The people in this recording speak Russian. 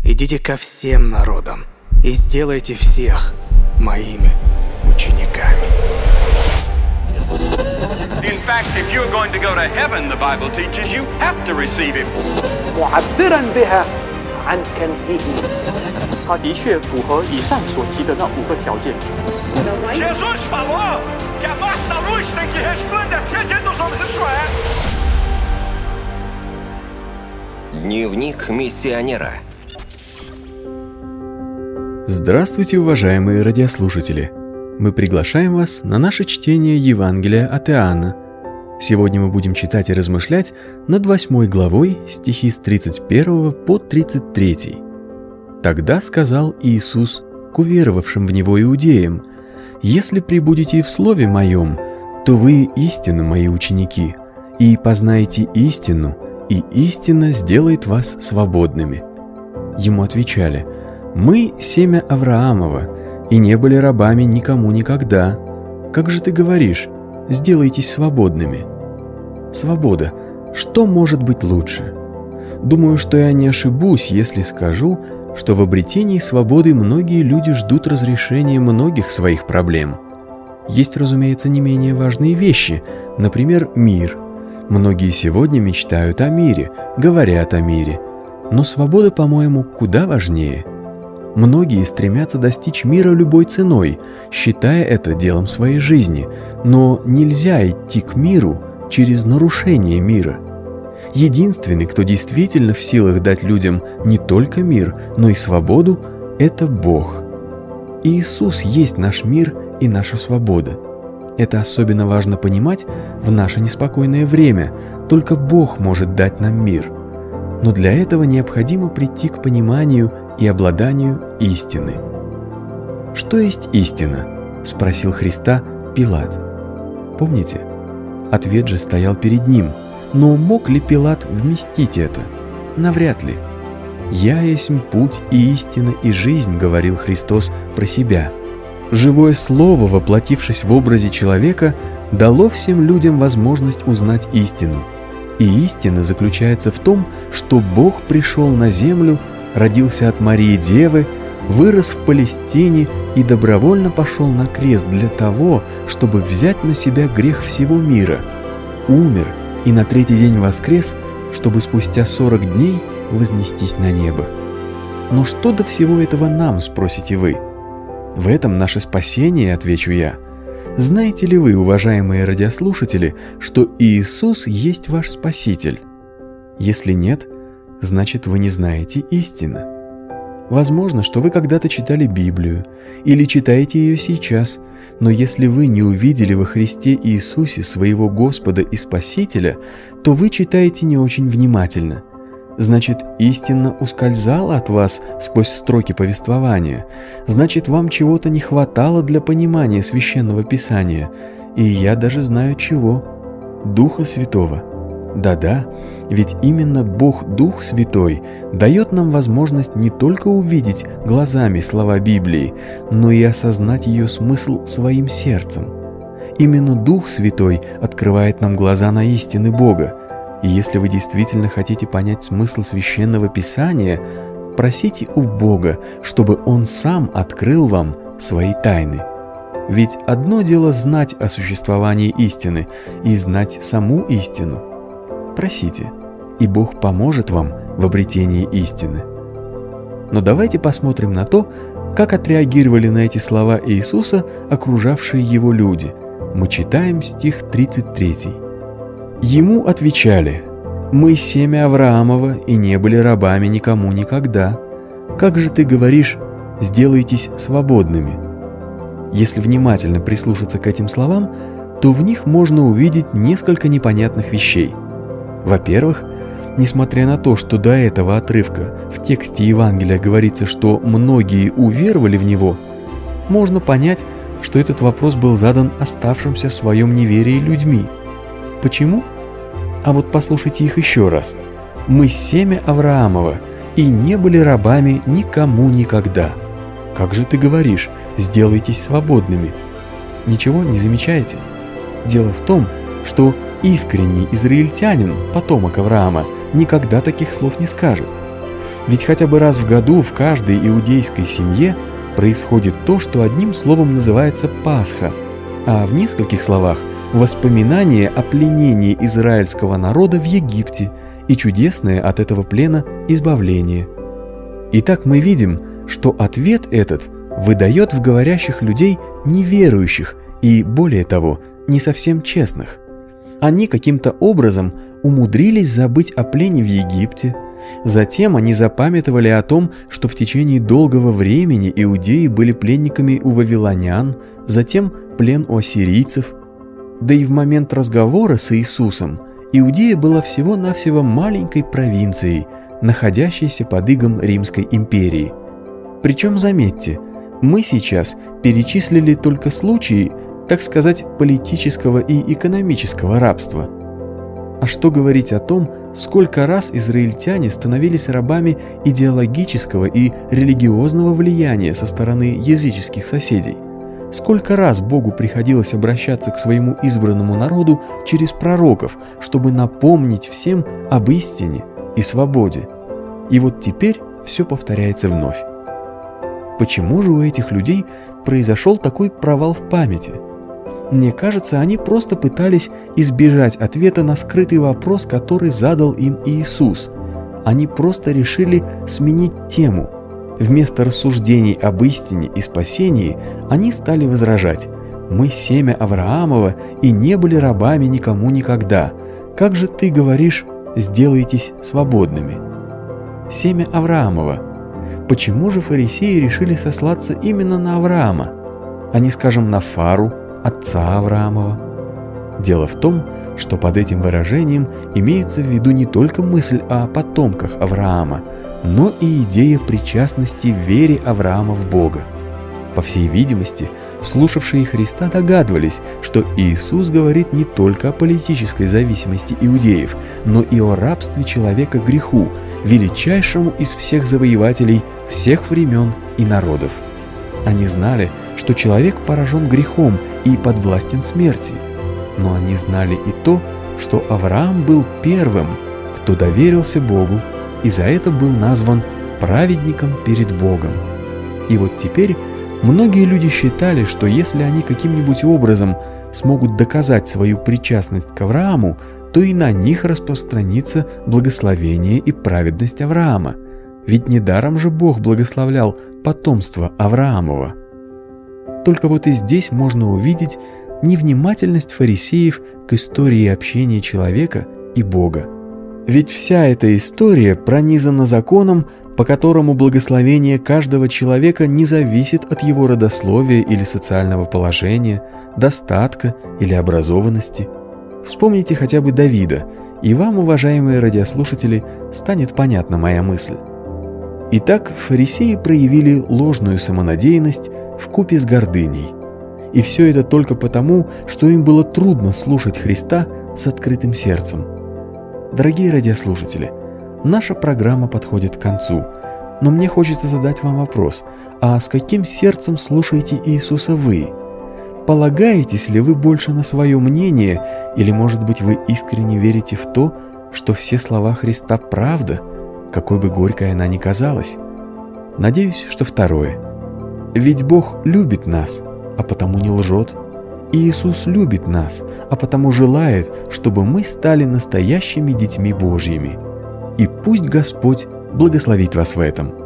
идите ко всем народам и сделайте всех моими учениками. In fact, if you're going to go to heaven, the Bible teaches, you have to receive him. معبرا بها عن كنهه. 他的确符合以上所提的那5个条件。 Jesus falou que a nossa luz tem que resplandecer diante dos homens, isso é. Дневник миссионера. Здравствуйте, уважаемые радиослушатели! Мы приглашаем вас на наше чтение Евангелия от Иоанна. Сегодня мы будем читать и размышлять над 8 главой, стихи с 31 по 33. «Тогда сказал Иисус к уверовавшим в Него иудеям: «Если пребудете в Слове Моем, то вы истинно Мои ученики, и познаете истину, и истина сделает вас свободными». Ему отвечали: «Мы семя Авраамова, и не были рабами никому никогда. Как же ты говоришь: сделайтесь свободными?» Свобода. Что может быть лучше? Думаю, что я не ошибусь, если скажу, что в обретении свободы многие люди ждут разрешения многих своих проблем. Есть, разумеется, не менее важные вещи, например, мир. Многие сегодня мечтают о мире, говорят о мире. Но свобода, по-моему, куда важнее. Многие стремятся достичь мира любой ценой, считая это делом своей жизни, но нельзя идти к миру через нарушение мира. Единственный, кто действительно в силах дать людям не только мир, но и свободу, это Бог. Иисус есть наш мир и наша свобода. Это особенно важно понимать в наше неспокойное время. Только Бог может дать нам мир. Но для этого необходимо прийти к пониманию и обладанию истины. «Что есть истина?» – спросил Христа Пилат. Помните? Ответ же стоял перед ним. Но мог ли Пилат вместить это? Навряд ли. «Я есть путь и истина и жизнь», — говорил Христос про себя. Живое Слово, воплотившись в образе человека, дало всем людям возможность узнать истину. И истина заключается в том, что Бог пришел на землю, родился от Марии Девы, вырос в Палестине и добровольно пошел на крест для того, чтобы взять на себя грех всего мира, умер и на 3-й день воскрес, чтобы спустя 40 дней вознестись на небо. Но что до всего этого нам, спросите вы? В этом наше спасение, отвечу я. Знаете ли вы, уважаемые радиослушатели, что Иисус есть ваш Спаситель? Если нет, значит, вы не знаете истины. Возможно, что вы когда-то читали Библию или читаете ее сейчас, но если вы не увидели во Христе Иисусе своего Господа и Спасителя, то вы читаете не очень внимательно. Значит, истина ускользала от вас сквозь строки повествования. Значит, вам чего-то не хватало для понимания Священного Писания. И я даже знаю чего. Духа Святого. Да-да, ведь именно Бог Дух Святой дает нам возможность не только увидеть глазами слова Библии, но и осознать ее смысл своим сердцем. Именно Дух Святой открывает нам глаза на истины Бога. И если вы действительно хотите понять смысл Священного Писания, просите у Бога, чтобы Он сам открыл вам свои тайны. Ведь одно дело знать о существовании истины и знать саму истину. Просите, и Бог поможет вам в обретении истины. Но давайте посмотрим на то, как отреагировали на эти слова Иисуса окружавшие Его люди. Мы читаем стих 33. Ему отвечали: «Мы семя Авраамова и не были рабами никому никогда. Как же ты говоришь: сделайтесь свободными?» Если внимательно прислушаться к этим словам, то в них можно увидеть несколько непонятных вещей. Во-первых, несмотря на то, что до этого отрывка в тексте Евангелия говорится, что многие уверовали в него, можно понять, что этот вопрос был задан оставшимся в своем неверии людьми. Почему? А вот послушайте их еще раз. «Мы семя Авраамова и не были рабами никому никогда. Как же ты говоришь: сделайтесь свободными?» Ничего не замечаете? Дело в том, что искренний израильтянин, потомок Авраама, никогда таких слов не скажет. Ведь хотя бы раз в году в каждой иудейской семье происходит то, что одним словом называется Пасха, а в нескольких словах – воспоминание о пленении израильского народа в Египте и чудесное от этого плена избавление. Итак, мы видим, что ответ этот выдает в говорящих людей неверующих и, более того, не совсем честных. Они каким-то образом умудрились забыть о плене в Египте. Затем они запамятовали о том, что в течение долгого времени иудеи были пленниками у вавилонян, затем плен у ассирийцев. Да и в момент разговора с Иисусом Иудея была всего-навсего маленькой провинцией, находящейся под игом Римской империи. Причем, заметьте, мы сейчас перечислили только случаи, так сказать, политического и экономического рабства. А что говорить о том, сколько раз израильтяне становились рабами идеологического и религиозного влияния со стороны языческих соседей? Сколько раз Богу приходилось обращаться к своему избранному народу через пророков, чтобы напомнить всем об истине и свободе? И вот теперь все повторяется вновь. Почему же у этих людей произошел такой провал в памяти? Мне кажется, они просто пытались избежать ответа на скрытый вопрос, который задал им Иисус. Они просто решили сменить тему. Вместо рассуждений об истине и спасении они стали возражать: «Мы семя Авраамова и не были рабами никому никогда. Как же ты говоришь, сделайтесь свободными?» Семя Авраамова. Почему же фарисеи решили сослаться именно на Авраама, а не, скажем, на Фару, отца Авраамова? Дело в том, что под этим выражением имеется в виду не только мысль о потомках Авраама, но и идея причастности в вере Авраама в Бога. По всей видимости, слушавшие Христа догадывались, что Иисус говорит не только о политической зависимости иудеев, но и о рабстве человека греху, величайшему из всех завоевателей всех времен и народов. Они знали, что человек поражен грехом и подвластен смерти. Но они знали и то, что Авраам был первым, кто доверился Богу, и за это был назван праведником перед Богом. И вот теперь многие люди считали, что если они каким-нибудь образом смогут доказать свою причастность к Аврааму, то и на них распространится благословение и праведность Авраама. Ведь недаром же Бог благословлял потомство Авраамова. Только вот и здесь можно увидеть невнимательность фарисеев к истории общения человека и Бога. Ведь вся эта история пронизана законом, по которому благословение каждого человека не зависит от его родословия или социального положения, достатка или образованности. Вспомните хотя бы Давида, и вам, уважаемые радиослушатели, станет понятна моя мысль. Итак, фарисеи проявили ложную самонадеянность вкупе с гордыней. И все это только потому, что им было трудно слушать Христа с открытым сердцем. Дорогие радиослушатели, наша программа подходит к концу, но мне хочется задать вам вопрос: а с каким сердцем слушаете Иисуса вы? Полагаетесь ли вы больше на свое мнение, или, может быть, вы искренне верите в то, что все слова Христа правда, какой бы горькой она ни казалась? Надеюсь, что второе. Ведь Бог любит нас, а потому не лжет. И Иисус любит нас, а потому желает, чтобы мы стали настоящими детьми Божьими. И пусть Господь благословит вас в этом.